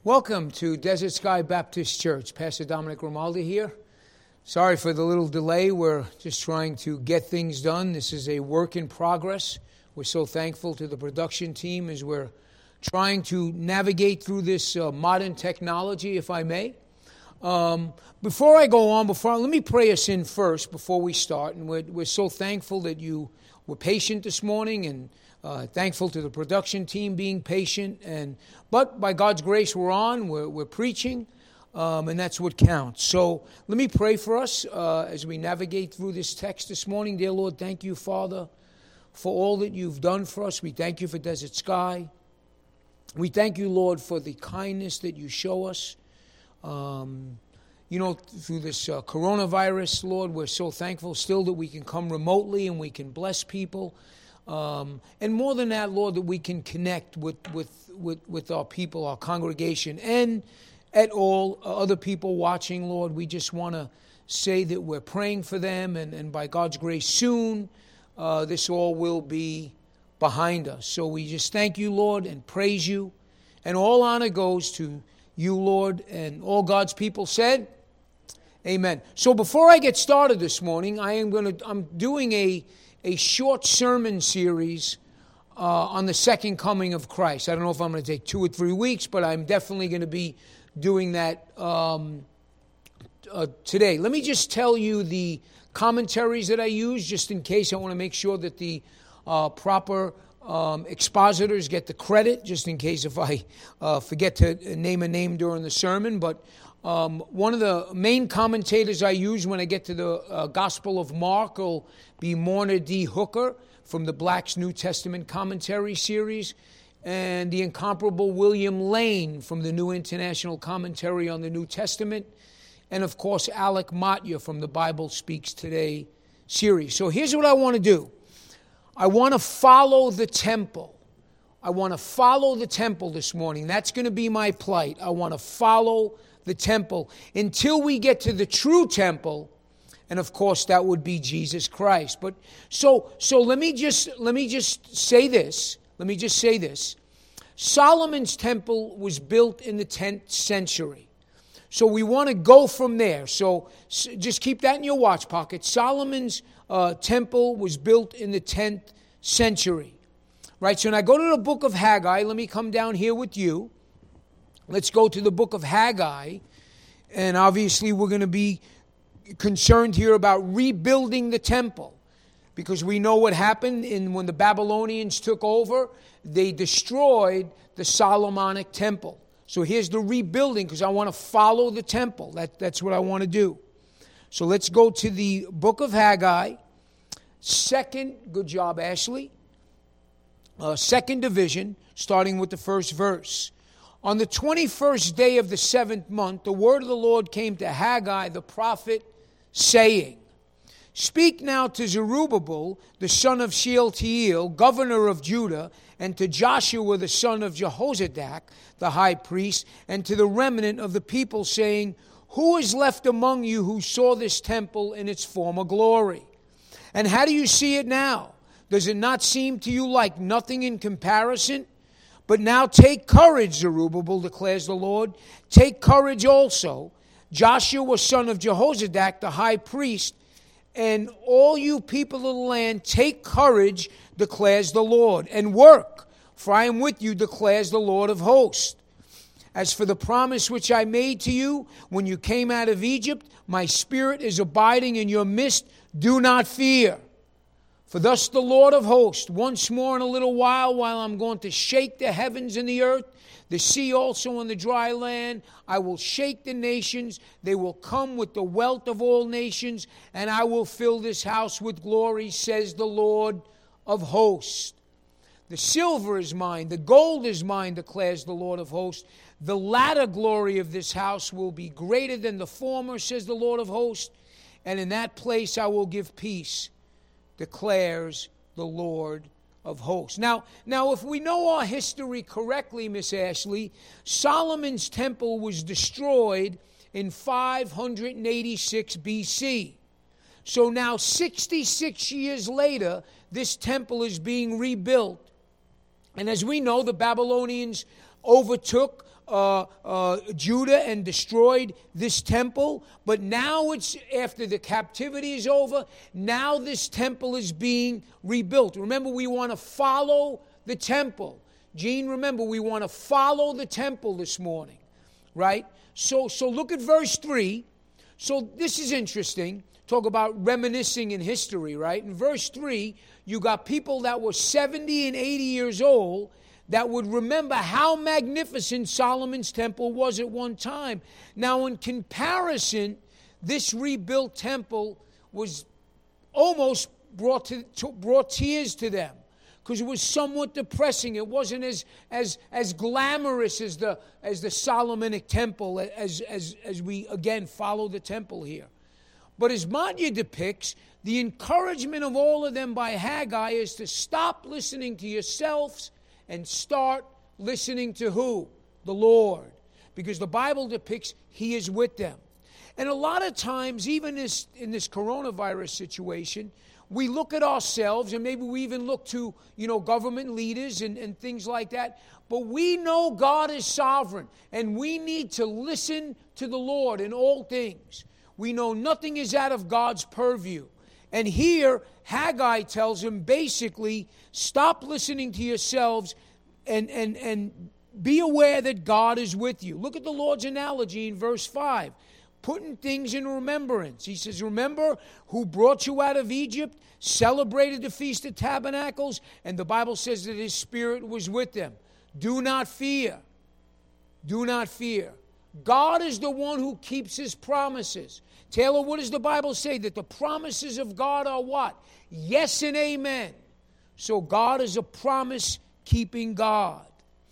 Welcome to Desert Sky Baptist Church. Pastor Dominic Romaldi here. Sorry for the little delay. We're just trying to get things done. This is a work in progress. We're so thankful to the production team as we're trying to navigate through this modern technology, if I may. Before I go on, let me pray us in first before we start. And we're so thankful that you were patient this morning, and thankful to the production team being patient. But by God's grace, we're preaching, and that's what counts. So let me pray for us as we navigate through this text this morning. Dear Lord, thank you, Father, for all that you've done for us. We thank you for Desert Sky. We thank you, Lord, for the kindness that you show us. Through this coronavirus, Lord, we're so thankful still that we can come remotely and we can bless people. And more than that, Lord, that we can connect with our people, our congregation, and at all other people watching, Lord. We just want to say that we're praying for them, and by God's grace, soon this all will be behind us. So we just thank you, Lord, and praise you. And all honor goes to you, Lord, and all God's people said, amen. So before I get started this morning, I'm doing a short sermon series on the second coming of Christ. I don't know if I'm going to take 2 or 3 weeks, but I'm definitely going to be doing that today. Let me just tell you the commentaries that I use, just in case. I want to make sure that the proper expositors get the credit, just in case if I forget to name a name during the sermon. But one of the main commentators I use when I get to the Gospel of Mark will be Morna D. Hooker from the Black's New Testament Commentary Series, and the incomparable William Lane from the New International Commentary on the New Testament, and of course Alec Matya from the Bible Speaks Today series. So here's what I want to do. I want to follow the temple. I want to follow the temple this morning. That's going to be my plight. I want to follow the temple until we get to the true temple, and of course that would be Jesus Christ. But so let me just say this. Let me just say this. Solomon's temple was built in the 10th century. So we want to go from there. So just keep that in your watch pocket. Solomon's temple was built in the 10th century. Right? So when I go to the book of Haggai, let me come down here with you. Let's go to the book of Haggai, and obviously we're going to be concerned here about rebuilding the temple, because we know what happened when the Babylonians took over. They destroyed the Solomonic temple. So here's the rebuilding, because I want to follow the temple. That's what I want to do. So let's go to the book of Haggai, good job, Ashley, second division, starting with the first verse. On the 21st day of the 7th month, the word of the Lord came to Haggai the prophet, saying, Speak now to Zerubbabel, the son of Shealtiel, governor of Judah, and to Joshua, the son of Jehozadak, the high priest, and to the remnant of the people, saying, Who is left among you who saw this temple in its former glory? And how do you see it now? Does it not seem to you like nothing in comparison? But now take courage, Zerubbabel, declares the Lord. Take courage also, Joshua, son of Jehozadak, the high priest, and all you people of the land, take courage, declares the Lord, and work, for I am with you, declares the Lord of hosts. As for the promise which I made to you when you came out of Egypt, my spirit is abiding in your midst. Do not fear. For thus the Lord of hosts, once more in a little while I'm going to shake the heavens and the earth, the sea also and the dry land, I will shake the nations. They will come with the wealth of all nations, and I will fill this house with glory, says the Lord of hosts. The silver is mine, the gold is mine, declares the Lord of hosts. The latter glory of this house will be greater than the former, says the Lord of hosts. And in that place I will give peace, declares the Lord of hosts. Now, if we know our history correctly, Miss Ashley, Solomon's temple was destroyed in 586 BC. So now, 66 years later, this temple is being rebuilt. And as we know, the Babylonians overtook Judah and destroyed this temple. But now it's after the captivity is over. Now this temple is being rebuilt. Remember, we want to follow the temple. Gene, remember, we want to follow the temple this morning, right? So look at verse 3. So this is interesting. Talk about reminiscing in history, right? In verse 3, you got people that were 70 and 80 years old that would remember how magnificent Solomon's temple was at one time. Now, in comparison, this rebuilt temple was almost brought tears to them, because it was somewhat depressing. It wasn't as glamorous as the Solomonic temple as we again follow the temple here. But as Manya depicts, the encouragement of all of them by Haggai is to stop listening to yourselves and start listening to who? The Lord. Because the Bible depicts He is with them. And a lot of times, even in this coronavirus situation, we look at ourselves, and maybe we even look to, government leaders and things like that. But we know God is sovereign, and we need to listen to the Lord in all things. We know nothing is out of God's purview. And here, Haggai tells him basically, stop listening to yourselves and be aware that God is with you. Look at the Lord's analogy in verse 5. Putting things in remembrance. He says, remember who brought you out of Egypt, celebrated the Feast of Tabernacles, and the Bible says that His Spirit was with them. Do not fear. Do not fear. God is the one who keeps His promises. Taylor, what does the Bible say? That the promises of God are what? Yes and amen. So God is a promise-keeping God.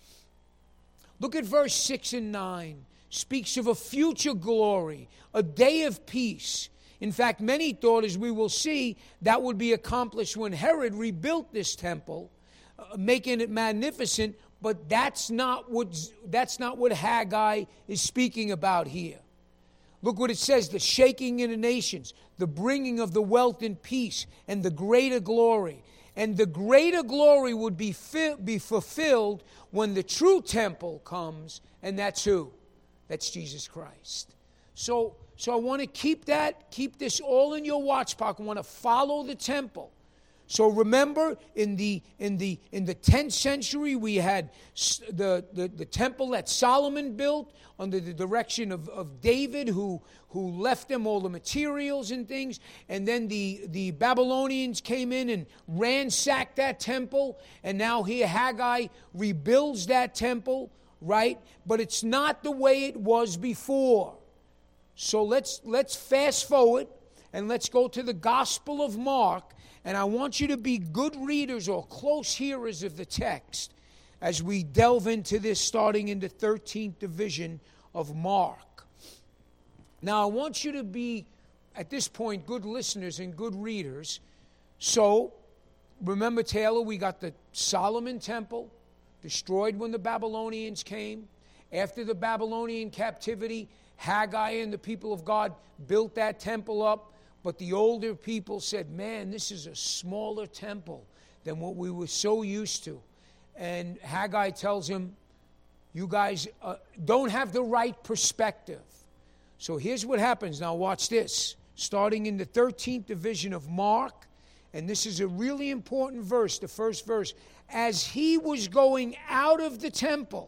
Look at verse 6 and 9. Speaks of a future glory, a day of peace. In fact, many thought, as we will see, that would be accomplished when Herod rebuilt this temple, making it magnificent. But that's not what Haggai is speaking about here. Look what it says: the shaking in the nations, the bringing of the wealth and peace, and the greater glory. And the greater glory would be fulfilled when the true temple comes, and that's who? That's Jesus Christ. So I want to keep this all in your watch pocket. I want to follow the temple. So remember, in the 10th century, we had the temple that Solomon built under the direction of David, who left them all the materials and things. And then the Babylonians came in and ransacked that temple. And now here Haggai rebuilds that temple, right? But it's not the way it was before. So let's fast forward and let's go to the Gospel of Mark. And I want you to be good readers or close hearers of the text as we delve into this, starting in the 13th division of Mark. Now, I want you to be, at this point, good listeners and good readers. So, remember, Taylor, we got the Solomon temple, destroyed when the Babylonians came. After the Babylonian captivity, Haggai and the people of God built that temple up. But the older people said, man, this is a smaller temple than what we were so used to. And Haggai tells him, you guys don't have the right perspective. So here's what happens. Now watch this. Starting in the 13th division of Mark, and this is a really important verse, the first verse. As he was going out of the temple,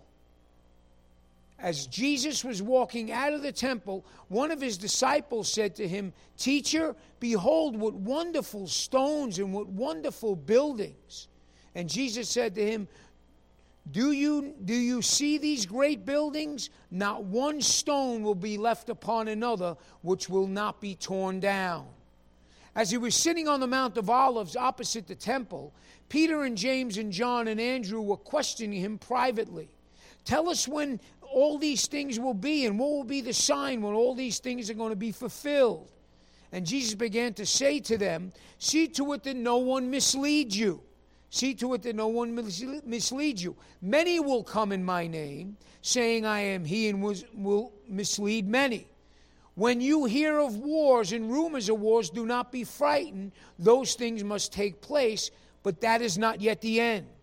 as Jesus was walking out of the temple, one of his disciples said to him, Teacher, behold what wonderful stones and what wonderful buildings. And Jesus said to him, Do you see these great buildings? Not one stone will be left upon another which will not be torn down. As he was sitting on the Mount of Olives opposite the temple, Peter and James and John and Andrew were questioning him privately. Tell us when all these things will be, and what will be the sign when all these things are going to be fulfilled. And Jesus began to say to them, See to it that no one misleads you. See to it that no one misleads you. Many will come in my name, saying I am he, and will mislead many. When you hear of wars and rumors of wars, do not be frightened. Those things must take place, but that is not yet the end.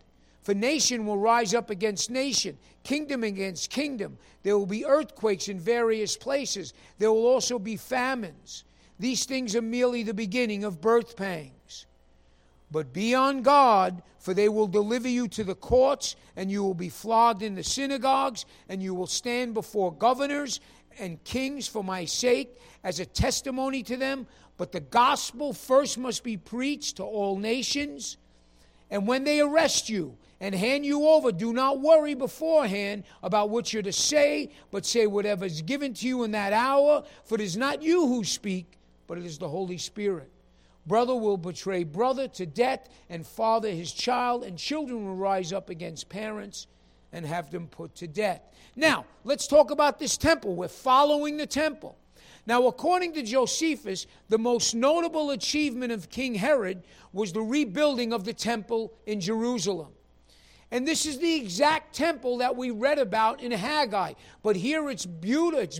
For nation will rise up against nation, kingdom against kingdom. There will be earthquakes in various places. There will also be famines. These things are merely the beginning of birth pangs. But be on guard, for they will deliver you to the courts, and you will be flogged in the synagogues, and you will stand before governors and kings for my sake as a testimony to them. But the gospel first must be preached to all nations. And when they arrest you and hand you over, do not worry beforehand about what you're to say, but say whatever is given to you in that hour, for it is not you who speak, but it is the Holy Spirit. Brother will betray brother to death, and father his child, and children will rise up against parents and have them put to death. Now, let's talk about this temple. We're following the temple. Now, according to Josephus, the most notable achievement of King Herod was the rebuilding of the temple in Jerusalem. And this is the exact temple that we read about in Haggai. But here it's beautiful.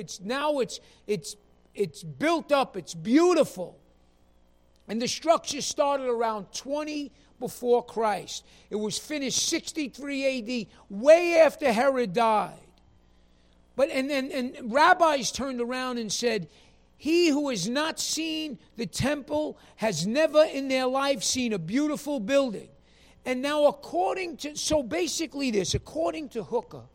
It's built up. It's beautiful. And the structure started around 20 before Christ. It was finished 63 A.D., way after Herod died. But and rabbis turned around and said, he who has not seen the temple has never in their life seen a beautiful building. And now according to Hooker,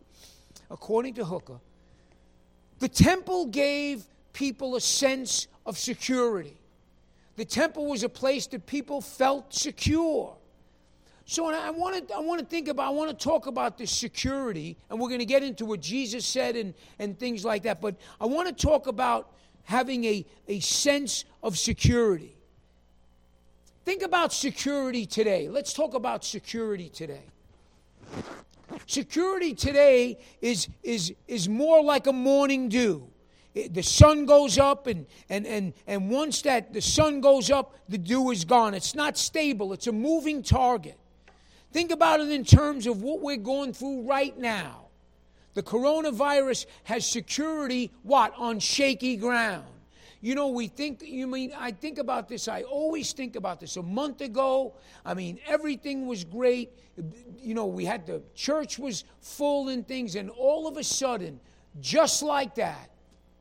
the temple gave people a sense of security. The temple was a place that people felt secure. So I want to talk about this security, and we're going to get into what Jesus said and things like that. But I want to talk about having a sense of security. Think about security today. Let's talk about security today. Security today is more like a morning dew. The sun goes up, and once that the sun goes up, the dew is gone. It's not stable. It's a moving target. Think about it in terms of what we're going through right now. The coronavirus has security, on shaky ground. I think about this. I always think about this. A month ago, everything was great. We had the church was full and things, and all of a sudden, just like that,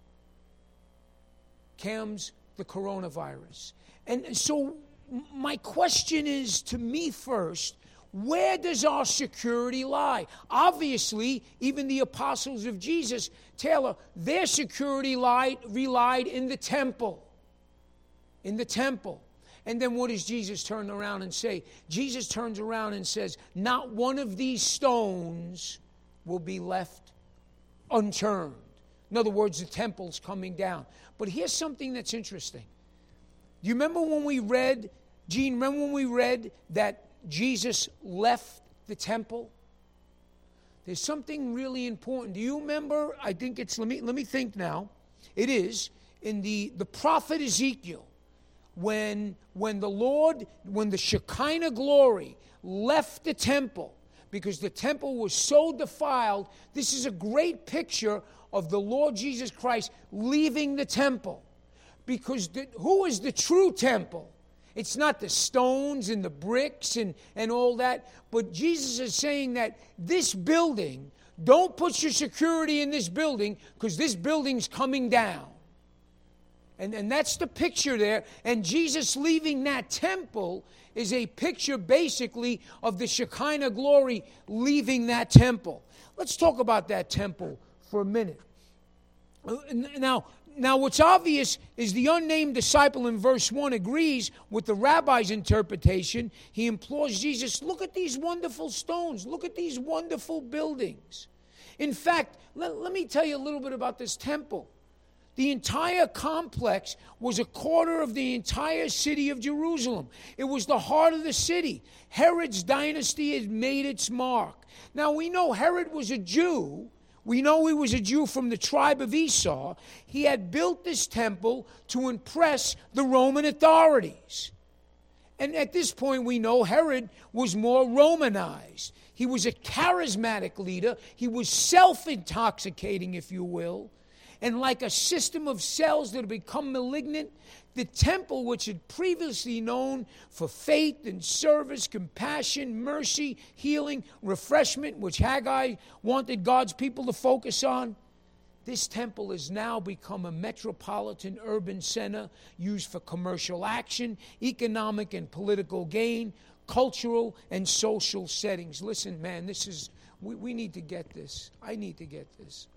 comes the coronavirus. And so my question is to me first, where does our security lie? Obviously, even the apostles of Jesus, Taylor, their security relied in the temple. In the temple. And then what does Jesus turn around and say? Jesus turns around and says, not one of these stones will be left unturned. In other words, the temple's coming down. But here's something that's interesting. Do you remember when we read, Gene, that Jesus left the temple? There's something really important. Do you remember? I think it's, let me think now. It is in the prophet Ezekiel, when the Shekinah glory left the temple, because the temple was so defiled. This is a great picture of the Lord Jesus Christ leaving the temple. Because who is the true temple? It's not the stones and the bricks and all that. But Jesus is saying that this building, don't put your security in this building, because this building's coming down. And that's the picture there. And Jesus leaving that temple is a picture basically of the Shekinah glory leaving that temple. Let's talk about that temple for a minute. Now what's obvious is the unnamed disciple in verse 1 agrees with the rabbi's interpretation. He implores Jesus, look at these wonderful stones. Look at these wonderful buildings. In fact, let me tell you a little bit about this temple. The entire complex was a quarter of the entire city of Jerusalem. It was the heart of the city. Herod's dynasty had made its mark. Now, we know Herod was a Jew. We know he was a Jew from the tribe of Esau. He had built this temple to impress the Roman authorities. And at this point, we know Herod was more Romanized. He was a charismatic leader. He was self-intoxicating, if you will. And like a system of cells that have become malignant, the temple, which had previously known for faith and service, compassion, mercy, healing, refreshment, which Haggai wanted God's people to focus on, this temple has now become a metropolitan urban center used for commercial action, economic and political gain, cultural and social settings. Listen, man, we need to get this. I need to get this.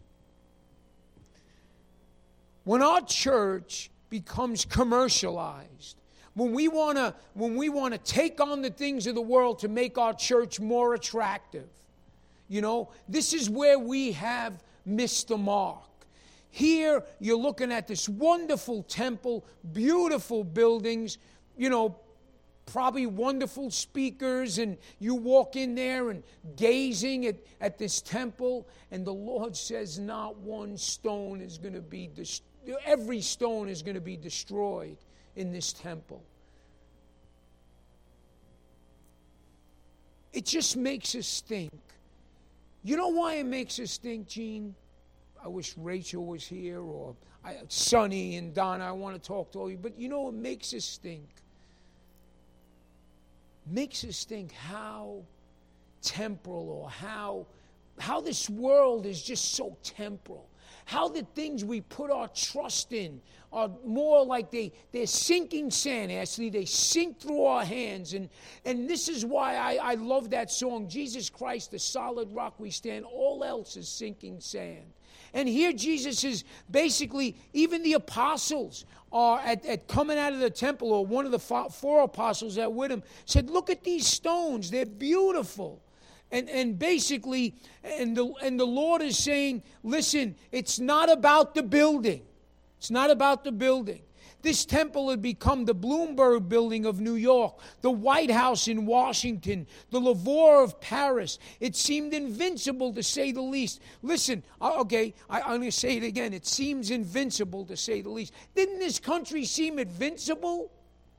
When our church becomes commercialized, when we want to take on the things of the world to make our church more attractive, this is where we have missed the mark. Here, you're looking at this wonderful temple, beautiful buildings, probably wonderful speakers, and you walk in there and gazing at this temple, and the Lord says not one stone is going to be destroyed. Every stone is going to be destroyed in this temple. It just makes us think. You know why it makes us think, Gene? I wish Rachel was here, or Sonny and Donna. I want to talk to all you. But it makes us think. Makes us think how temporal, or how this world is just so temporal. How the things we put our trust in are more like they're sinking sand, Ashley. They sink through our hands. And this is why I love that song, Jesus Christ, the solid rock we stand. All else is sinking sand. And here Jesus is basically, even the apostles are at coming out of the temple, or one of the four apostles that with him said, look at these stones. They're beautiful. And basically, the Lord is saying, listen, it's not about the building. It's not about the building. This temple had become the Bloomberg Building of New York, the White House in Washington, the Louvre of Paris. It seemed invincible, to say the least. Listen, okay, I'm going to say it again. It seems invincible, to say the least. Didn't this country seem invincible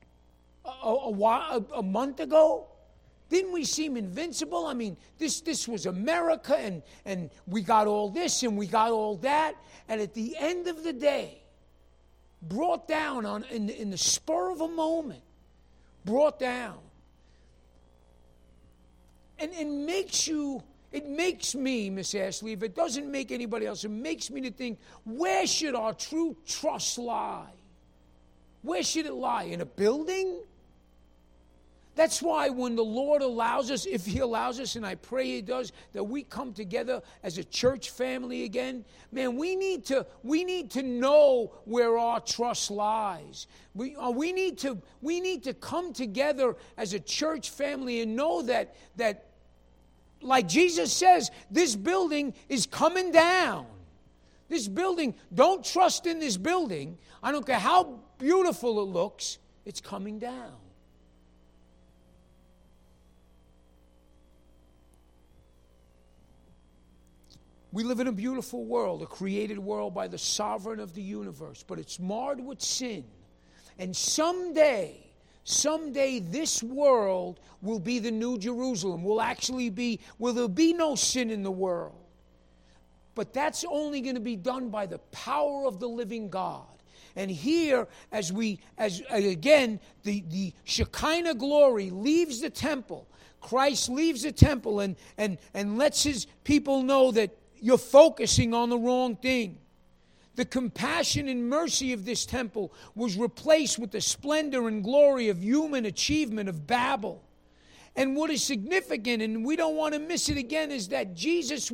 a month ago? Didn't we seem invincible? I mean, this was America, and we got all this and we got all that. And at the end of the day, brought down in the spur of a moment, brought down. And it makes me, Miss Ashley, if it doesn't make anybody else, it makes me to think, where should our true trust lie? Where should it lie? In a building? That's why when the Lord allows us, if He allows us, and I pray He does, that we come together as a church family again, man, we need to know where our trust lies. We need to come together as a church family and know that like Jesus says, this building is coming down. This building, don't trust in this building. I don't care how beautiful it looks, it's coming down. We live in a beautiful world, a created world by the sovereign of the universe, but it's marred with sin. And someday this world will be the New Jerusalem. Will there be no sin in the world? But that's only going to be done by the power of the living God. And here, as again, the Shekinah glory leaves the temple. Christ leaves the temple and lets His people know that you're focusing on the wrong thing. The compassion and mercy of this temple was replaced with the splendor and glory of human achievement of Babel. And what is significant, and we don't want to miss it again, is that Jesus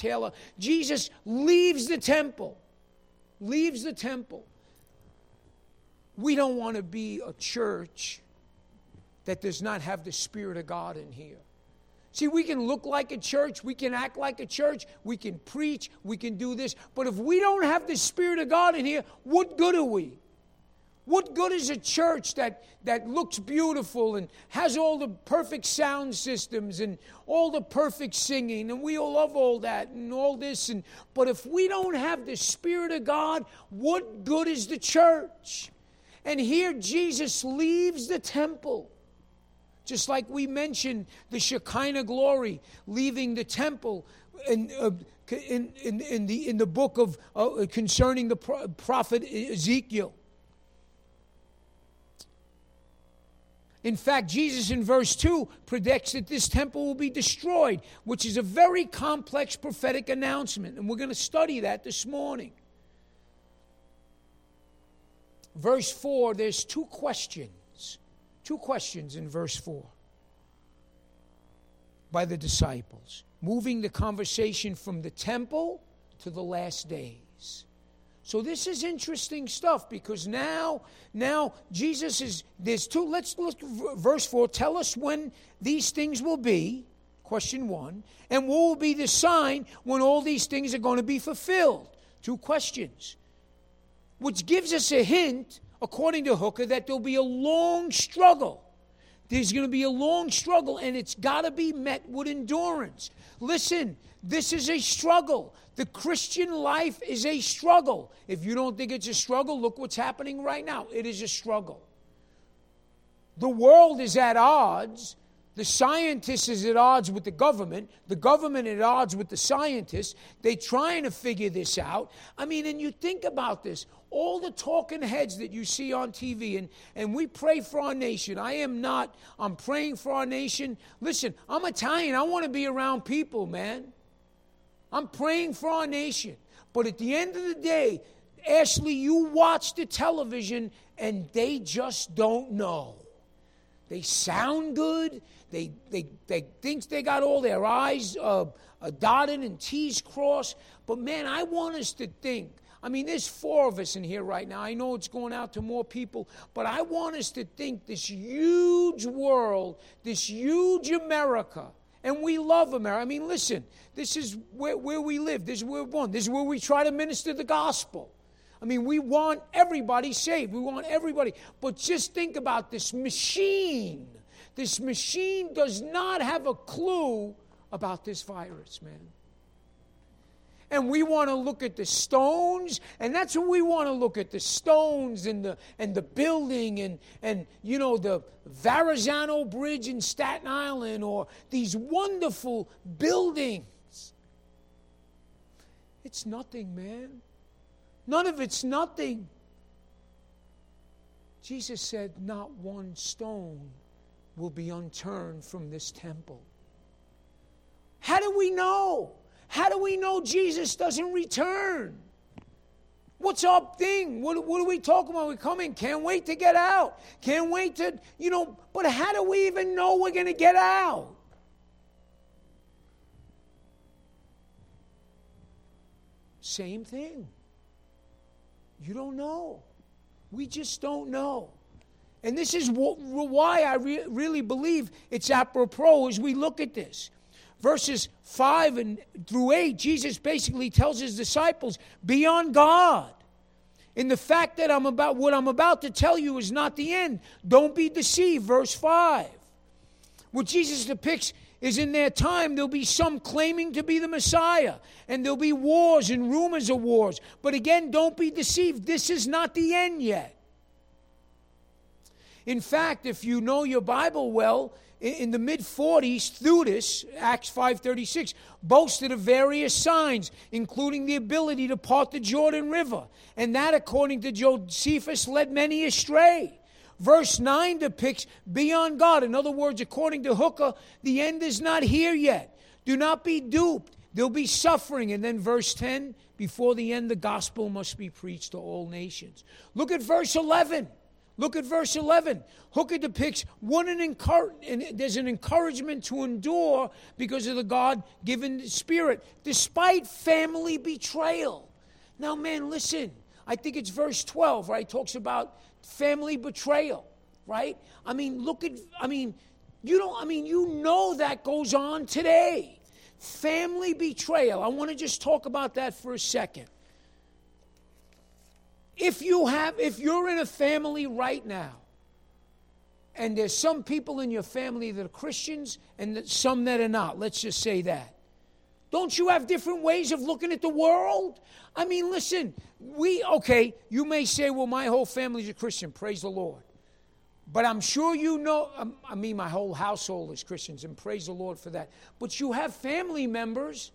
leaves the temple. Leaves the temple. We don't want to be a church that does not have the Spirit of God in here. See, we can look like a church, we can act like a church, we can preach, we can do this. But if we don't have the Spirit of God in here, what good are we? What good is a church that looks beautiful and has all the perfect sound systems and all the perfect singing, and we all love all that and all this, but if we don't have the Spirit of God, what good is the church? And here Jesus leaves the temple. Just like we mentioned the Shekinah glory leaving the temple and in the book of concerning the prophet Ezekiel. In fact, Jesus in verse 2 predicts that this temple will be destroyed, which is a very complex prophetic announcement. And we're going to study that this morning. Verse 4, there's two questions. Two questions in verse 4 by the disciples, moving the conversation from the temple to the last days. So this is interesting stuff, because now Jesus is, there's two, let's look, verse 4, tell us when these things will be, question 1, and what will be the sign when all these things are going to be fulfilled? Two questions, which gives us a hint, according to Hooker, that there'll be a long struggle. There's going to be a long struggle, and it's got to be met with endurance. Listen, this is a struggle. The Christian life is a struggle. If you don't think it's a struggle, look what's happening right now. It is a struggle. The world is at odds. The scientist is at odds with the government at odds with the scientists. They're trying to figure this out. I mean, and you think about this. All the talking heads that you see on TV, and we pray for our nation. I'm praying for our nation. Listen, I'm Italian. I want to be around people, man. I'm praying for our nation. But at the end of the day, Ashley, you watch the television and they just don't know. They sound good. They think they got all their I's dotted and T's crossed. But man, I want us to think. I mean, there's 4 of us in here right now. I know it's going out to more people, but I want us to think this huge world, this huge America, and we love America. I mean, listen, this is where we live. This is where we're born. This is where we try to minister the gospel. I mean, we want everybody saved. We want everybody. But just think about this machine. This machine does not have a clue about this virus, man. And we want to look at the stones, and that's what we want to look at, the stones and the building and you know, the Verrazano Bridge in Staten Island, or these wonderful buildings. It's nothing, man. None of it's nothing. Jesus said, not one stone will be unturned from this temple. How do we know? How do we know Jesus doesn't return? What's our thing? What are we talking about? We're coming. Can't wait to get out. Can't wait to, but how do we even know we're going to get out? Same thing. You don't know. We just don't know. And this is why I really believe it's apropos as we look at this. Verses 5 through 8, Jesus basically tells his disciples, be on guard. In the fact that what I'm about to tell you is not the end. Don't be deceived. Verse 5. What Jesus depicts is in their time there'll be some claiming to be the Messiah. And there'll be wars and rumors of wars. But again, don't be deceived. This is not the end yet. In fact, if you know your Bible well, in the mid-40s, Theudas, Acts 5:36, boasted of various signs, including the ability to part the Jordan River. And that, according to Josephus, led many astray. Verse 9 depicts, be on guard. In other words, according to Hooker, the end is not here yet. Do not be duped. There'll be suffering. And then verse 10, before the end, the gospel must be preached to all nations. Look at verse 11. Look at verse 11. Hooker depicts there's an encouragement to endure because of the God-given Spirit, despite family betrayal. Now, man, listen. I think it's verse 12, right? Talks about family betrayal, right? You know that goes on today. Family betrayal. I want to just talk about that for a second. If you're in a family right now, and there's some people in your family that are Christians and some that are not, let's just say that. Don't you have different ways of looking at the world? I mean, listen, you may say, well, my whole family's a Christian, praise the Lord. But I'm sure you know, my whole household is Christians, and praise the Lord for that. But you have family members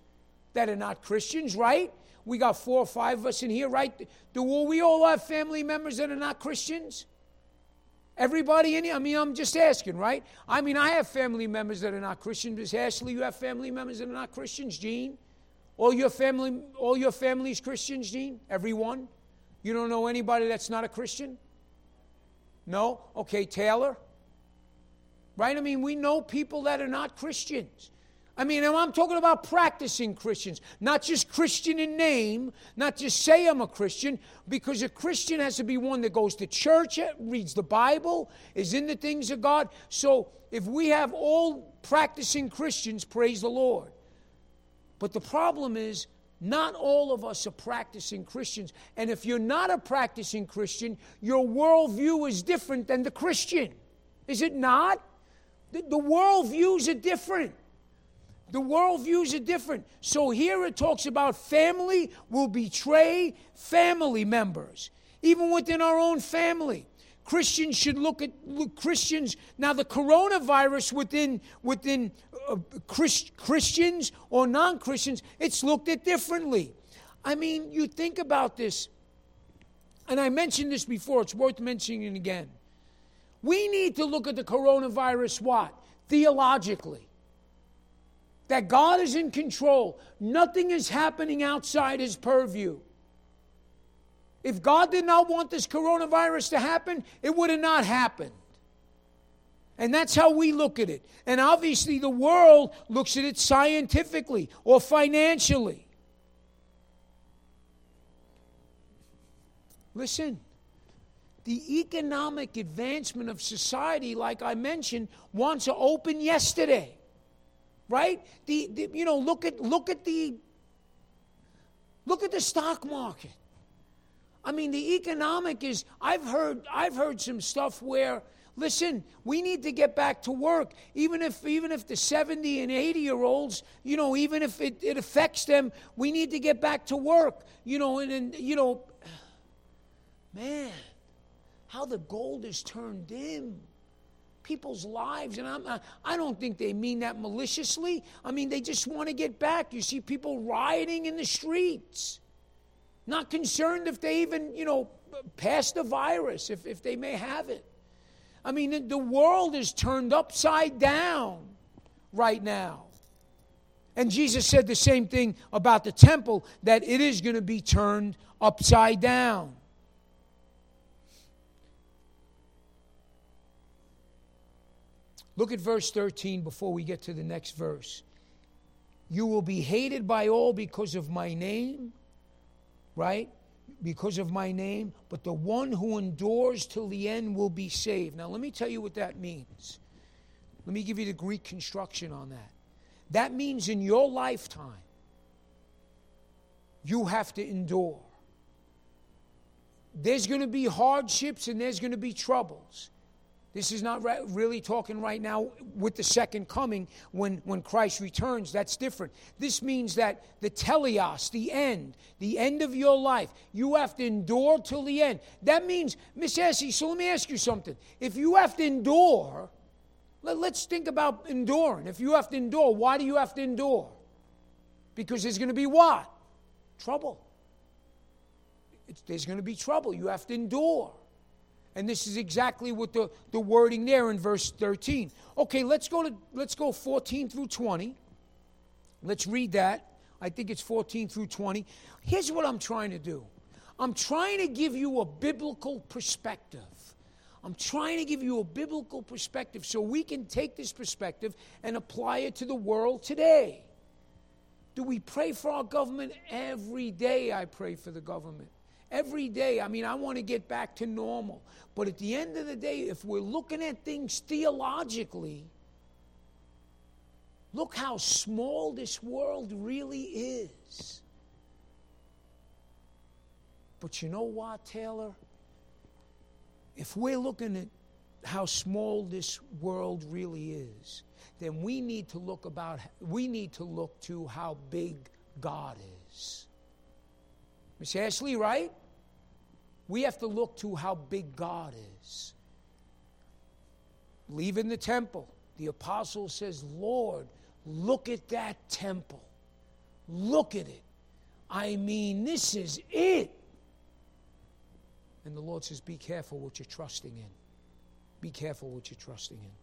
that are not Christians, right? We got 4 or 5 of us in here, right? Do we all have family members that are not Christians? Everybody in here? I mean, I'm just asking, right? I mean, I have family members that are not Christians. Miss Ashley, you have family members that are not Christians, Gene? All your family's Christians, Gene? Everyone? You don't know anybody that's not a Christian? No? Okay, Taylor? Right? I mean, we know people that are not Christians. I mean, I'm talking about practicing Christians, not just Christian in name, not just say I'm a Christian, because a Christian has to be one that goes to church, reads the Bible, is in the things of God. So if we have all practicing Christians, praise the Lord. But the problem is, not all of us are practicing Christians. And if you're not a practicing Christian, your worldview is different than the Christian. Is it not? The worldviews are different. The worldviews are different. So here it talks about family will betray family members, even within our own family. Christians should look Christians. Now, the coronavirus within Christians or non-Christians, it's looked at differently. I mean, you think about this, and I mentioned this before. It's worth mentioning again. We need to look at the coronavirus what? Theologically. That God is in control. Nothing is happening outside His purview. If God did not want this coronavirus to happen, it would have not happened. And that's how we look at it. And obviously the world looks at it scientifically or financially. Listen, the economic advancement of society, like I mentioned, wants to open yesterday. Right? Look at the stock market. I mean, the economic is. I've heard some stuff where, listen, we need to get back to work, even if the 70 and 80-year-olds, even if it affects them, we need to get back to work. Man, how the gold is turned dim. People's lives, and I don't think they mean that maliciously. I mean, they just want to get back. You see people rioting in the streets, not concerned if they even, pass the virus, if they may have it. I mean, the world is turned upside down right now. And Jesus said the same thing about the temple, that it is going to be turned upside down. Look at verse 13 before we get to the next verse. You will be hated by all because of my name, right? Because of my name, but the one who endures till the end will be saved. Now, let me tell you what that means. Let me give you the Greek construction on that. That means in your lifetime, you have to endure. There's going to be hardships and there's going to be troubles. This is not really talking right now with the second coming when Christ returns. That's different. This means that the teleos, the end of your life, you have to endure till the end. That means, Miss Essie, so let me ask you something. If you have to endure, let's think about enduring. If you have to endure, why do you have to endure? Because there's going to be what? Trouble. There's going to be trouble. You have to endure. And this is exactly what the wording there in verse 13. Okay, let's go 14 through 20. Let's read that. I think it's 14 through 20. Here's what I'm trying to do. I'm trying to give you a biblical perspective. I'm trying to give you a biblical perspective so we can take this perspective and apply it to the world today. Do we pray for our government? Every day I pray for the government. Every day. I mean, I want to get back to normal. But at the end of the day, if we're looking at things theologically, look how small this world really is. But you know what, Taylor? If we're looking at how small this world really is, then we need to look to how big God is. Miss Ashley, right? We have to look to how big God is. Leaving the temple, the apostle says, Lord, look at that temple. Look at it. I mean, this is it. And the Lord says, be careful what you're trusting in. Be careful what you're trusting in.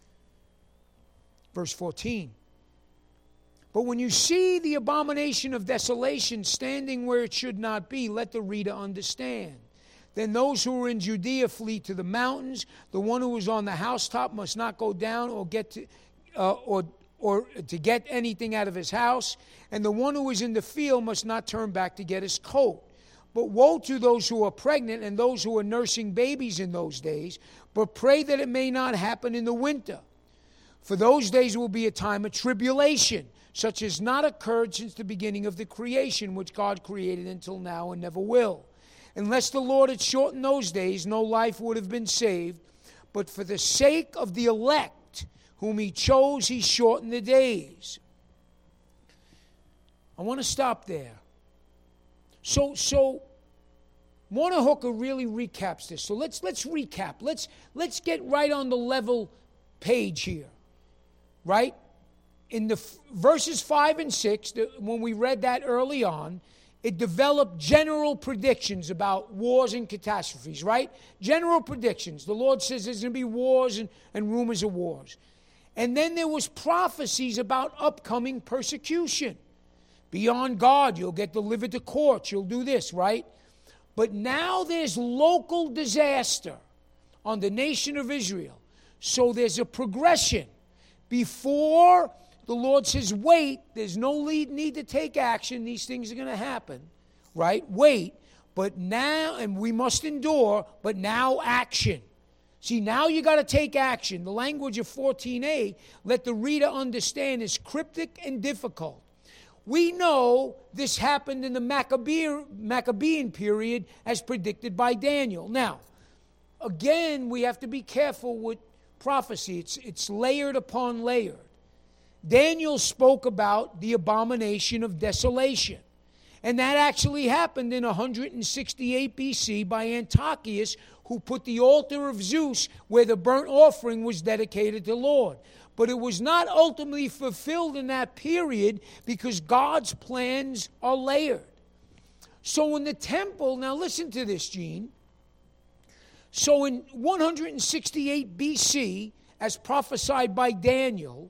Verse 14. But when you see the abomination of desolation standing where it should not be, let the reader understand. Then those who are in Judea flee to the mountains. The one who is on the housetop must not go down or get to, or to get anything out of his house. And the one who is in the field must not turn back to get his coat. But woe to those who are pregnant and those who are nursing babies in those days. But pray that it may not happen in the winter. For those days will be a time of tribulation, such has not occurred since the beginning of the creation, which God created until now and never will. Unless the Lord had shortened those days, no life would have been saved. But for the sake of the elect, whom he chose, he shortened the days. I want to stop there. So Warner Hooker really recaps this. So let's recap. Let's get right on the level page here. Right? In the verses 5 and 6, when we read that early on, it developed general predictions about wars and catastrophes, right? General predictions. The Lord says there's going to be wars and rumors of wars. And then there was prophecies about upcoming persecution. Beyond God, you'll get delivered to court. You'll do this, right? But now there's local disaster on the nation of Israel. So there's a progression. Before the Lord says, wait, there's no need to take action. These things are going to happen, right? Wait, but now, and we must endure, but now action. See, now you got to take action. The language of 14a, let the reader understand, is cryptic and difficult. We know this happened in the Maccabean period as predicted by Daniel. Now, again, we have to be careful with prophecy. It's layered upon layered. Daniel spoke about the abomination of desolation. And that actually happened in 168 BC by Antiochus, who put the altar of Zeus where the burnt offering was dedicated to the Lord. But it was not ultimately fulfilled in that period because God's plans are layered. So in the temple, now listen to this, Gene. So in 168 BC, as prophesied by Daniel,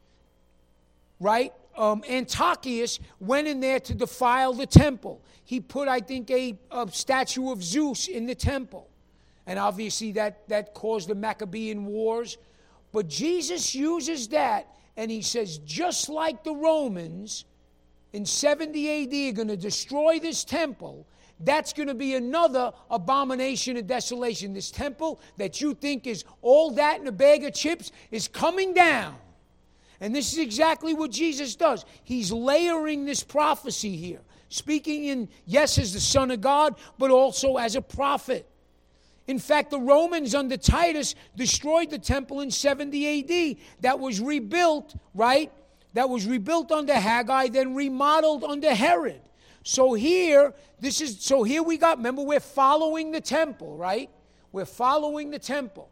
right, Antiochus went in there to defile the temple. He put, I think, a statue of Zeus in the temple. And obviously that caused the Maccabean Wars. But Jesus uses that, and he says, just like the Romans in 70 A.D. are going to destroy this temple, that's going to be another abomination of desolation. This temple that you think is all that in a bag of chips is coming down. And this is exactly what Jesus does. He's layering this prophecy here, speaking in, yes, as the Son of God, but also as a prophet. In fact, the Romans under Titus destroyed the temple in 70 A.D. That was rebuilt, right? That was rebuilt under Haggai, then remodeled under Herod. So here we got, remember, we're following the temple, right? We're following the temple.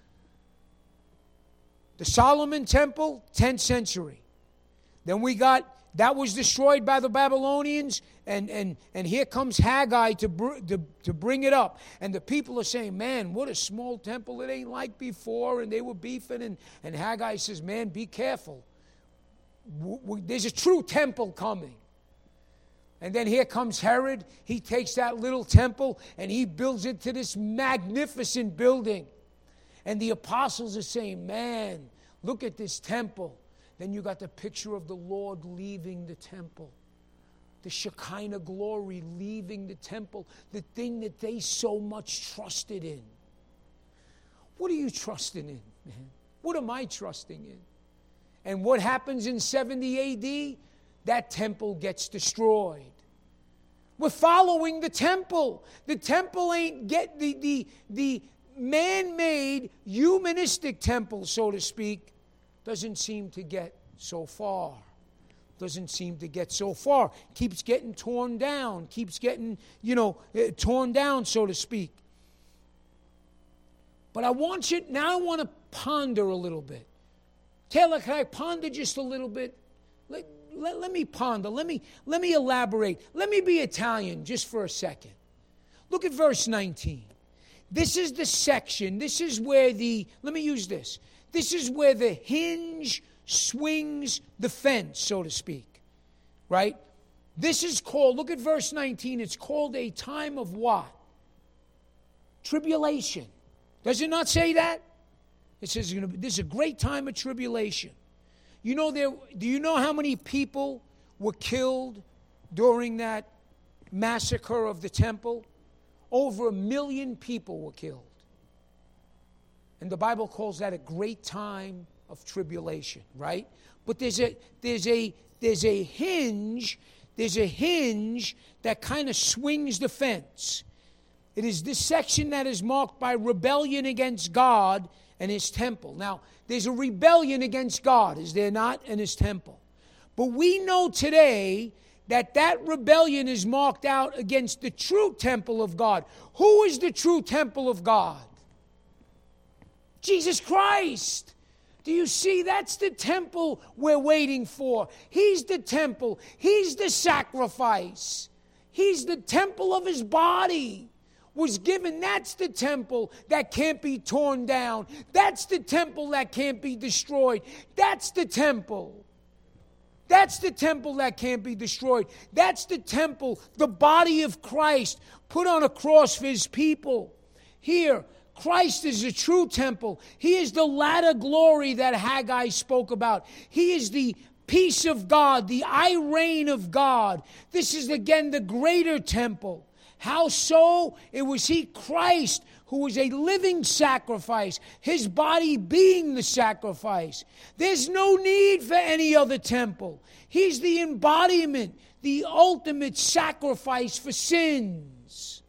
The Solomon temple, 10th century. Then we got, that was destroyed by the Babylonians, and here comes Haggai to bring it up. And the people are saying, man, what a small temple, it ain't like before, and they were beefing, and Haggai says, man, be careful. There's a true temple coming. And then here comes Herod. He takes that little temple, and he builds it to this magnificent building. And the apostles are saying, man, look at this temple. Then you got the picture of the Lord leaving the temple. The Shekinah glory leaving the temple. The thing that they so much trusted in. What are you trusting in, man? What am I trusting in? And what happens in 70 A.D.? That temple gets destroyed. We're following the temple. The temple ain't get the man-made humanistic temple, so to speak, doesn't seem to get so far. Doesn't seem to get so far. Keeps getting torn down. Keeps getting, torn down, so to speak. But I want to ponder a little bit. Taylor, can I ponder just a little bit? let me ponder. Let me elaborate. Let me be Italian just for a second. Look at verse 19. This is the section. This is where let me use this. This is where the hinge swings the fence, so to speak. Right? This is called, look at verse 19. It's called a time of what? Tribulation. Does it not say that? It says this is a great time of tribulation. Do you know how many people were killed during that massacre of the temple? Over 1 million people were killed. And the Bible calls that a great time of tribulation, right? But there's a hinge that kind of swings the fence. It is this section that is marked by rebellion against God and His temple. Now, there's a rebellion against God, is there not, and His temple. But we know today that rebellion is marked out against the true temple of God. Who is the true temple of God? Jesus Christ. Do you see? That's the temple we're waiting for. He's the temple. He's the sacrifice. He's the temple of His body. Was given. That's the temple that can't be torn down. That's the temple that can't be destroyed. That's the temple. That's the temple that can't be destroyed. That's the temple, the body of Christ put on a cross for His people. Here, Christ is the true temple. He is the latter glory that Haggai spoke about. He is the peace of God, the I reign of God. This is again the greater temple. How so? It was He, Christ, who was a living sacrifice, His body being the sacrifice. There's no need for any other temple. He's the embodiment, the ultimate sacrifice for sins.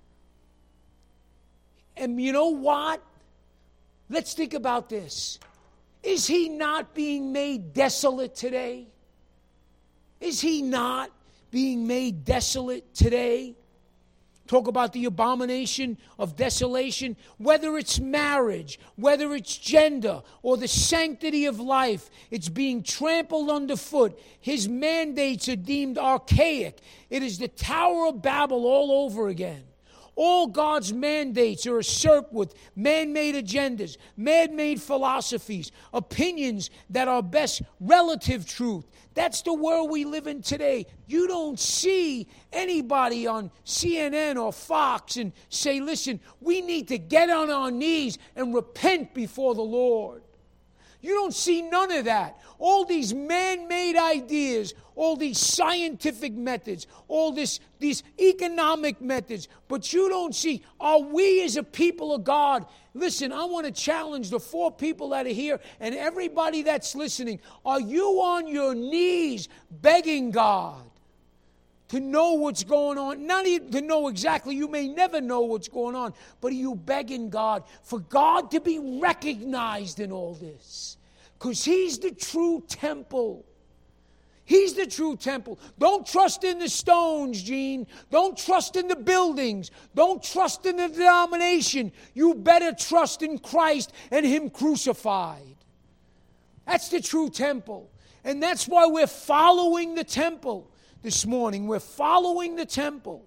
And you know what? Let's think about this. Is He not being made desolate today? Is He not being made desolate today? Talk about the abomination of desolation, whether it's marriage, whether it's gender, or the sanctity of life, it's being trampled underfoot. His mandates are deemed archaic. It is the Tower of Babel all over again. All God's mandates are usurped with man-made agendas, man-made philosophies, opinions that are best relative truth. That's the world we live in today. You don't see anybody on CNN or Fox and say, listen, we need to get on our knees and repent before the Lord. You don't see none of that. All these man-made ideas, all these scientific methods, all these economic methods, but you don't see, are we as a people of God? Listen, I want to challenge the 4 people that are here and everybody that's listening. Are you on your knees begging God to know what's going on? Not even to know exactly, you may never know what's going on, but are you begging God for God to be recognized in all this? Because He's the true temple. He's the true temple. Don't trust in the stones, Gene. Don't trust in the buildings. Don't trust in the denomination. You better trust in Christ and Him crucified. That's the true temple. And that's why we're following the temple this morning. We're following the temple.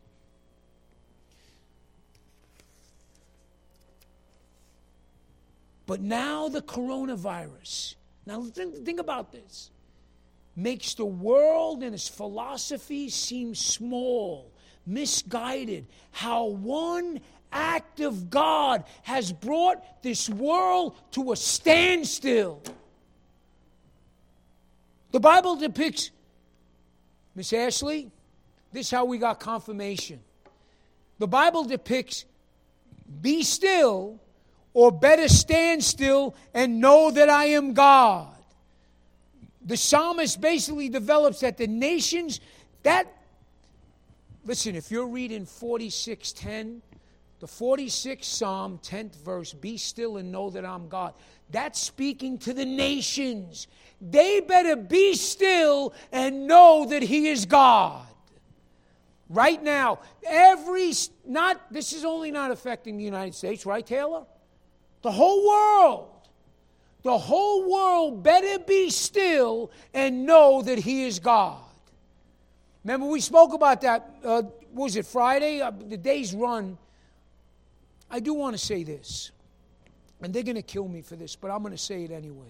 But now the coronavirus. Now think about this. Makes the world and its philosophy seem small, misguided. How one act of God has brought this world to a standstill. The Bible depicts, Miss Ashley, this is how we got confirmation. The Bible depicts, be still, or better stand still and know that I am God. The psalmist basically develops that the nations, listen, if you're reading 46:10, the 46th Psalm, 10th verse, be still and know that I'm God. That's speaking to the nations. They better be still and know that He is God. Right now, this is only not affecting the United States, right, Taylor? The whole world. the whole world better be still and know that He is God. Remember, we spoke about that, was it Friday? The days run. I do want to say this, and they're going to kill me for this, but I'm going to say it anyway.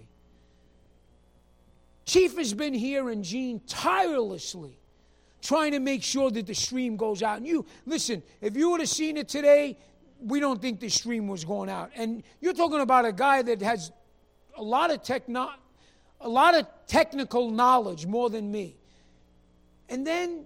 Chief has been here and Gene tirelessly trying to make sure that the stream goes out. And you, listen, if you would have seen it today, we don't think the stream was going out. And you're talking about a guy that has a lot of technical knowledge, more than me. And then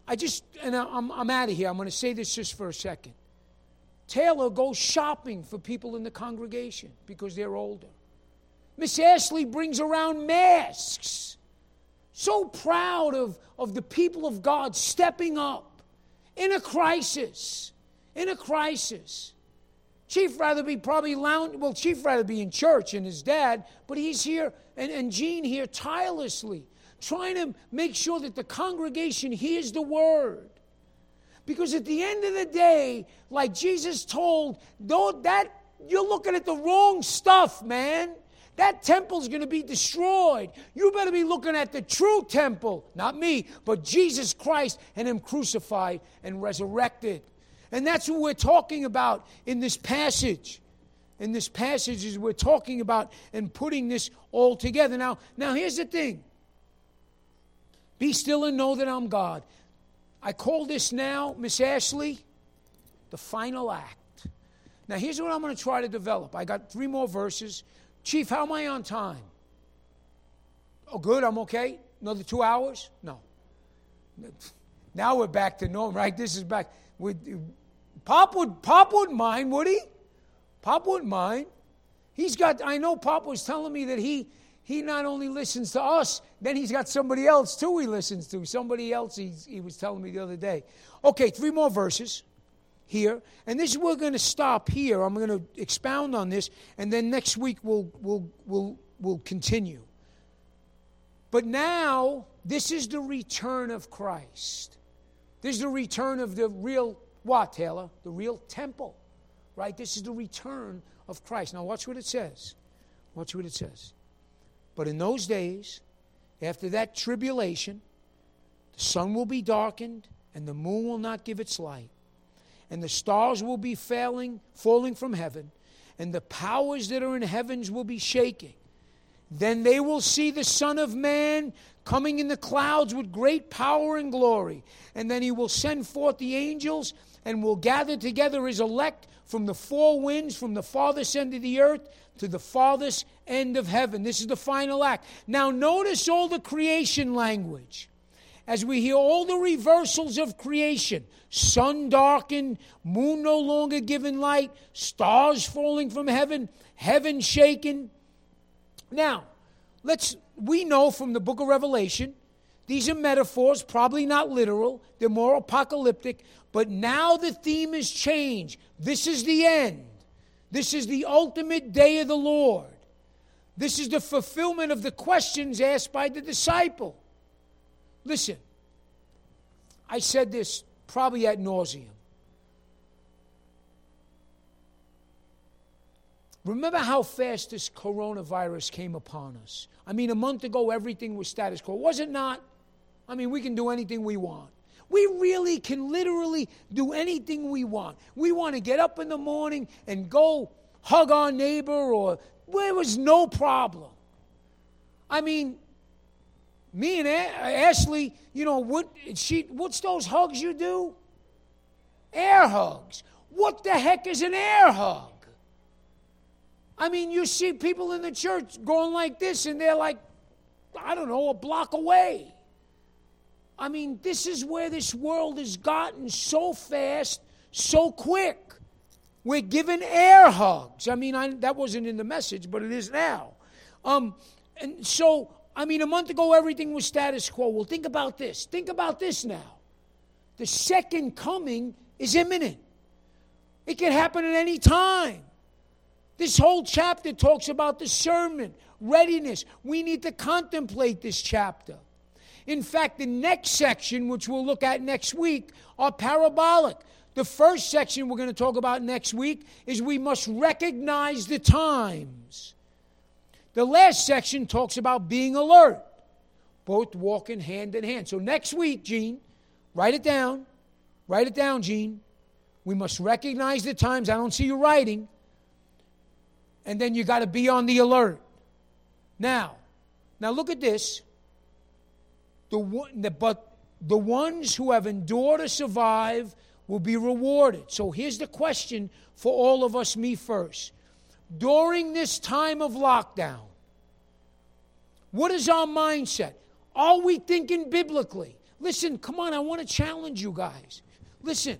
I'm out of here. I'm going to say this just for a second. Taylor goes shopping for people in the congregation because they're older. Miss Ashley brings around masks. So proud of the people of God stepping up in a crisis. In a crisis. Chief rather be probably Chief rather be in church and his dad, but he's here, and Gene here tirelessly, trying to make sure that the congregation hears the word. Because at the end of the day, like Jesus told, you're looking at the wrong stuff, man. That temple's going to be destroyed. You better be looking at the true temple, not me, but Jesus Christ and Him crucified and resurrected. And that's what we're talking about in this passage. In this passage is we're talking about and putting this all together. Now here's the thing. Be still and know that I'm God. I call this now, Miss Ashley, the final act. Now here's what I'm going to try to develop. I got 3 more verses. Chief, how am I on time? Oh, good, I'm okay. Another 2 hours? No. Now we're back to normal, right? This is back. Pop wouldn't mind, would he? Pop wouldn't mind. I know Pop was telling me that he not only listens to us, then he's got somebody else too he listens to. Somebody else he was telling me the other day. Okay, 3 more verses here. And this we're going to stop here. I'm going to expound on this, and then next week we'll continue. But now, this is the return of Christ. This is the return of the real, what, Taylor? The real temple, right? This is the return of Christ. Now, watch what it says. Watch what it says. But in those days, after that tribulation, the sun will be darkened, and the moon will not give its light, and the stars will be falling from heaven, and the powers that are in heavens will be shaking. Then they will see the Son of Man coming in the clouds with great power and glory. And then He will send forth the angels and will gather together His elect from the 4 winds, from the farthest end of the earth to the farthest end of heaven. This is the final act. Now notice all the creation language. As we hear all the reversals of creation, sun darkened, moon no longer giving light, stars falling from heaven, heaven shaken. Now, we know from the book of Revelation, these are metaphors, probably not literal, they're more apocalyptic, but now the theme has changed. This is the end. This is the ultimate day of the Lord. This is the fulfillment of the questions asked by the disciple. Listen, I said this probably ad nauseum. Remember how fast this coronavirus came upon us. I mean, a month ago, everything was status quo. Was it not? I mean, we can do anything we want. We really can literally do anything we want. We want to get up in the morning and go hug our neighbor, or there was no problem. I mean, me and Ashley, what's those hugs you do? Air hugs. What the heck is an air hug? I mean, you see people in the church going like this, and they're like, I don't know, a block away. I mean, this is where this world has gotten so fast, so quick. We're given air hugs. I mean, that wasn't in the message, but it is now. And so, I mean, a month ago, everything was status quo. Well, think about this. Think about this now. The second coming is imminent. It can happen at any time. This whole chapter talks about discernment, readiness. We need to contemplate this chapter. In fact, the next section, which we'll look at next week, are parabolic. The first section we're going to talk about next week is we must recognize the times. The last section talks about being alert. Both walking hand in hand. So next week, Gene, write it down. Write it down, Gene. We must recognize the times. I don't see you writing. And then you got to be on the alert. Now look at this. But the ones who have endured or survived will be rewarded. So here's the question for all of us, me first. During this time of lockdown, what is our mindset? Are we thinking biblically? Listen, come on, I want to challenge you guys. Listen.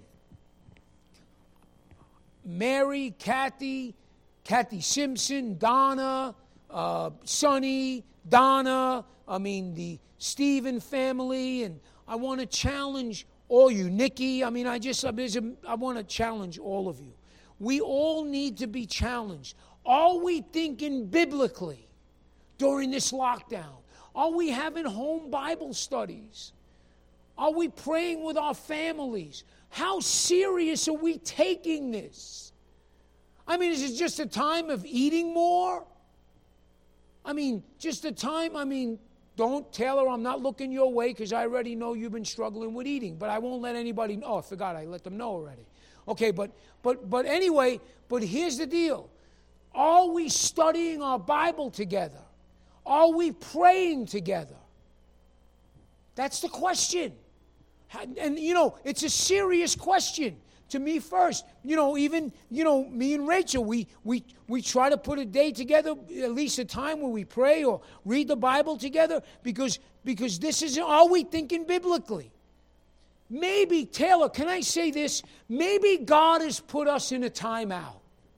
Mary, Kathy Simpson, Donna, Sonny, Donna, the Stephen family, and I want to challenge all you, Nikki. I want to challenge all of you. We all need to be challenged. Are we thinking biblically during this lockdown? Are we having home Bible studies? Are we praying with our families? How serious are we taking this? Is it just a time of eating more? Just a time, don't, Taylor, I'm not looking your way because I already know you've been struggling with eating, but I won't let anybody know. Oh, I forgot, I let them know already. Okay, but anyway, but here's the deal. Are we studying our Bible together? Are we praying together? That's the question. And, it's a serious question to me first. Even, me and Rachel, we try to put a day together, at least a time where we pray or read the Bible together, because this is, are we thinking biblically? Maybe, Taylor, can I say this? Maybe God has put us in a timeout.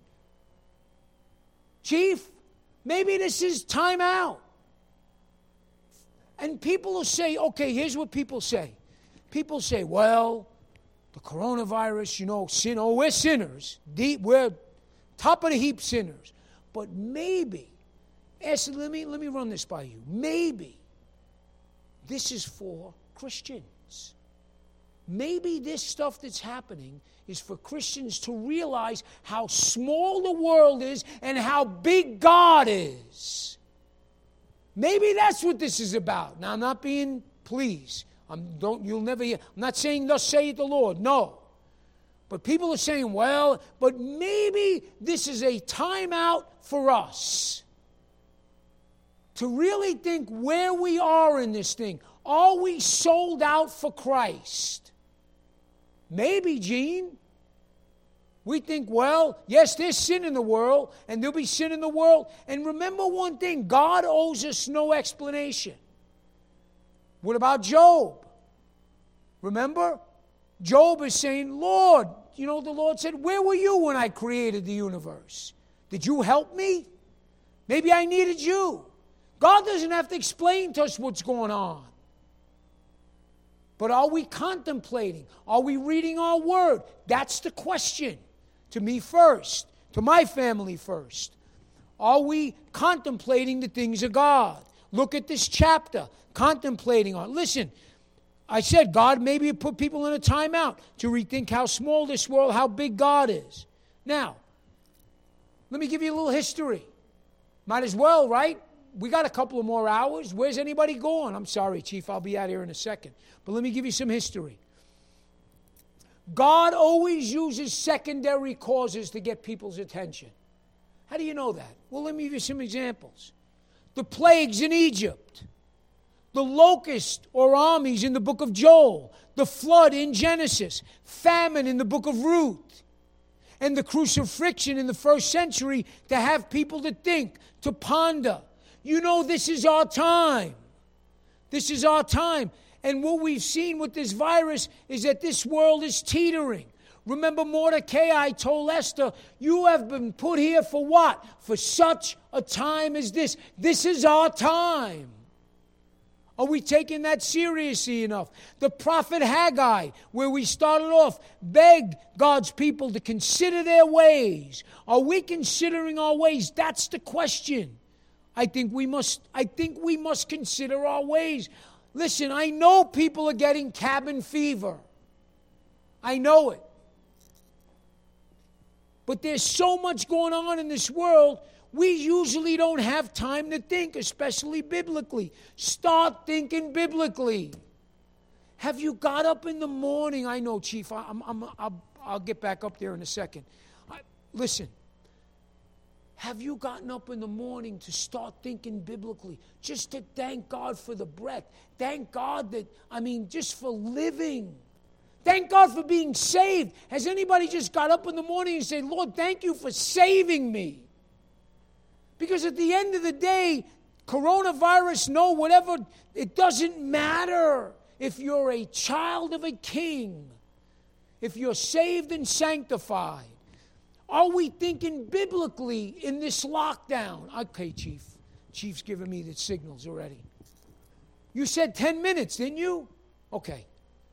Chief, maybe this is time out. And people will say, okay, here's what people say. People say, well, the coronavirus, sin. Oh, we're sinners. We're top of the heap sinners. But maybe, let me run this by you. Maybe this is for Christians. Maybe this stuff that's happening is for Christians to realize how small the world is and how big God is. Maybe that's what this is about. Now, I'm not being, please, you'll never hear, I'm not saying thus saith the Lord, no. But people are saying, well, but maybe this is a timeout for us to really think where we are in this thing. Are we sold out for Christ? Maybe, Gene. We think, well, yes, there's sin in the world, and there'll be sin in the world. And remember one thing, God owes us no explanation. What about Job? Remember? Job is saying, Lord, the Lord said, where were you when I created the universe? Did you help me? Maybe I needed you. God doesn't have to explain to us what's going on. But are we contemplating? Are we reading our word? That's the question. To me first. To my family first. Are we contemplating the things of God? Look at this chapter. Contemplating on. Listen, I said God maybe put people in a timeout to rethink how small this world, how big God is. Now, let me give you a little history. Might as well, right? We got a couple of more hours. Where's anybody going? I'm sorry, Chief, I'll be out here in a second. But let me give you some history. God always uses secondary causes to get people's attention. How do you know that? Well, let me give you some examples. The plagues in Egypt. The locust or armies in the book of Joel. The flood in Genesis. Famine in the book of Ruth. And the crucifixion in the first century to have people to think, to ponder. This is our time. This is our time. And what we've seen with this virus is that this world is teetering. Remember Mordecai told Esther, you have been put here for what? For such a time as this. This is our time. Are we taking that seriously enough? The prophet Haggai, where we started off, begged God's people to consider their ways. Are we considering our ways? That's the question. I think we must consider our ways. Listen, I know people are getting cabin fever. I know it. But there's so much going on in this world. We usually don't have time to think, especially biblically. Start thinking biblically. Have you got up in the morning? I know, Chief, I'll get back up there in a second. Listen, have you gotten up in the morning to start thinking biblically? Just to thank God for the breath. Thank God just for living. Thank God for being saved. Has anybody just got up in the morning and said, Lord, thank you for saving me? Because at the end of the day, coronavirus, no, whatever, it doesn't matter. If you're a child of a king, if you're saved and sanctified, are we thinking biblically in this lockdown? Okay, Chief. Chief's giving me the signals already. You said 10 minutes, didn't you? Okay.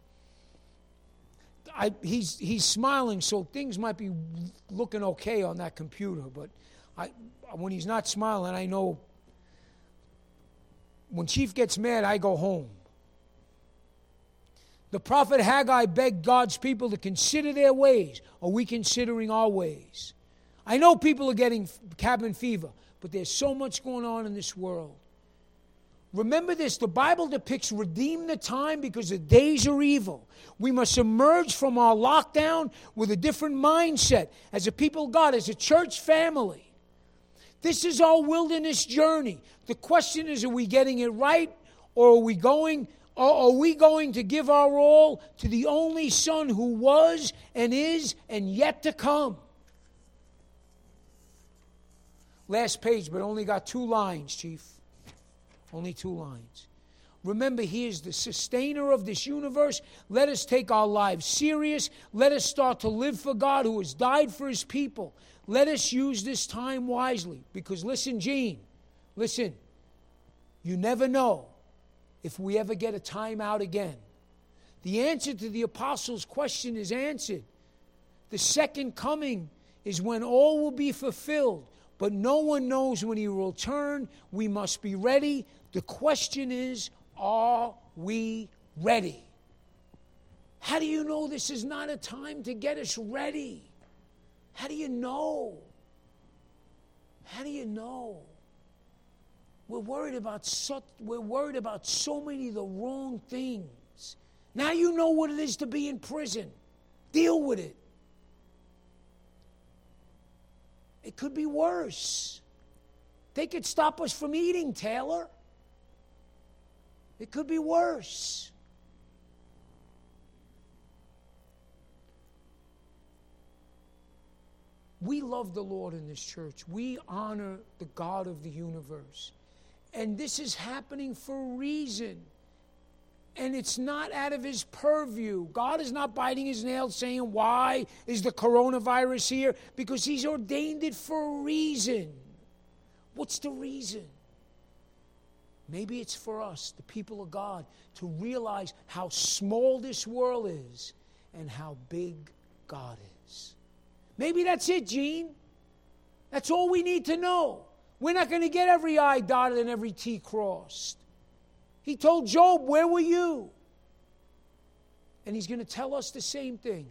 He's smiling, so things might be looking okay on that computer, but when he's not smiling, I know when Chief gets mad, I go home. The prophet Haggai begged God's people to consider their ways. Are we considering our ways? I know people are getting cabin fever, but there's so much going on in this world. Remember this, the Bible depicts redeem the time because the days are evil. We must emerge from our lockdown with a different mindset as a people of God, as a church family. This is our wilderness journey. The question is, are we getting it right, or are we going to give our all to the only Son who was and is and yet to come? Last page, but only got 2 lines, Chief. Only 2 lines. Remember, He is the sustainer of this universe. Let us take our lives serious. Let us start to live for God who has died for His people. Let us use this time wisely. Because listen, Gene, listen, you never know if we ever get a time out again. The answer to the apostles' question is answered. The second coming is when all will be fulfilled, but no one knows when He will return. We must be ready. The question is, are we ready? How do you know this is not a time to get us ready? How do you know? How do you know? We're worried about so many of the wrong things. Now you know what it is to be in prison. Deal with it. It could be worse. They could stop us from eating, Taylor. It could be worse. We love the Lord in this church. We honor the God of the universe. And this is happening for a reason. And it's not out of His purview. God is not biting His nails saying, why is the coronavirus here? Because He's ordained it for a reason. What's the reason? Maybe it's for us, the people of God, to realize how small this world is and how big God is. Maybe that's it, Gene. That's all we need to know. We're not going to get every I dotted and every T crossed. He told Job, where were you? And He's going to tell us the same thing.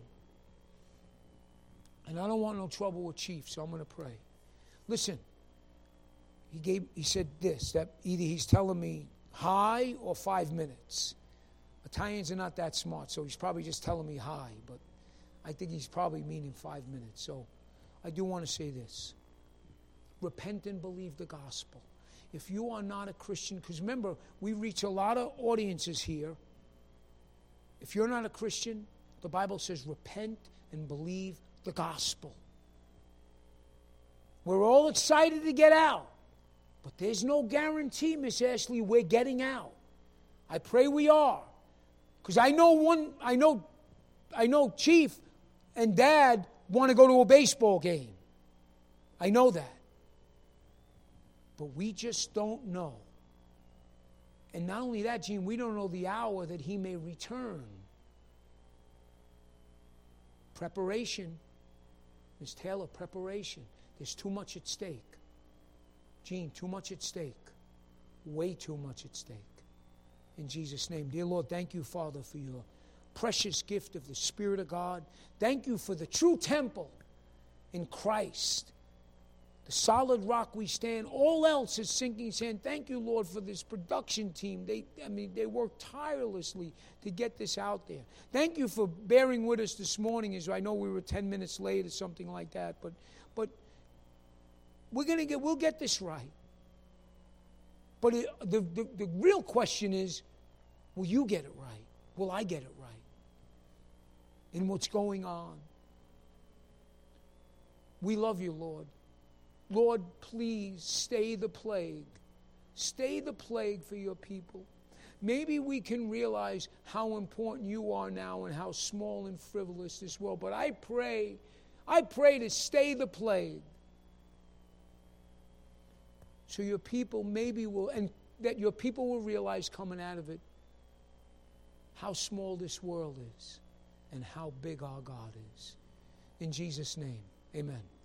And I don't want no trouble with Chief, so I'm going to pray. Listen, he said this, that either he's telling me hi or 5 minutes. Italians are not that smart, so he's probably just telling me hi, but I think he's probably meaning 5 minutes. So I do want to say this. Repent and believe the gospel. If you are not a Christian, because remember, we reach a lot of audiences here. If you're not a Christian, the Bible says repent and believe the gospel. We're all excited to get out, but there's no guarantee, Miss Ashley, we're getting out. I pray we are. Because I know Chief and Dad want to go to a baseball game. I know that. But we just don't know. And not only that, Gene, we don't know the hour that He may return. Preparation. Ms. Taylor, preparation. There's too much at stake. Gene, too much at stake. Way too much at stake. In Jesus' name. Dear Lord, thank you, Father, for your precious gift of the Spirit of God. Thank you for the true temple in Christ. The solid rock we stand. All else is sinking sand. Thank you, Lord, for this production team. They work tirelessly to get this out there. Thank you for bearing with us this morning. As I know we were 10 minutes late or something like that, but we'll get this right. But the real question is, will you get it right? Will I get it right? In what's going on. We love you, Lord. Lord, please stay the plague. Stay the plague for your people. Maybe we can realize how important you are now and how small and frivolous this world. But I pray to stay the plague. So your people maybe will, and that your people will realize coming out of it how small this world is and how big our God is. In Jesus' name, amen.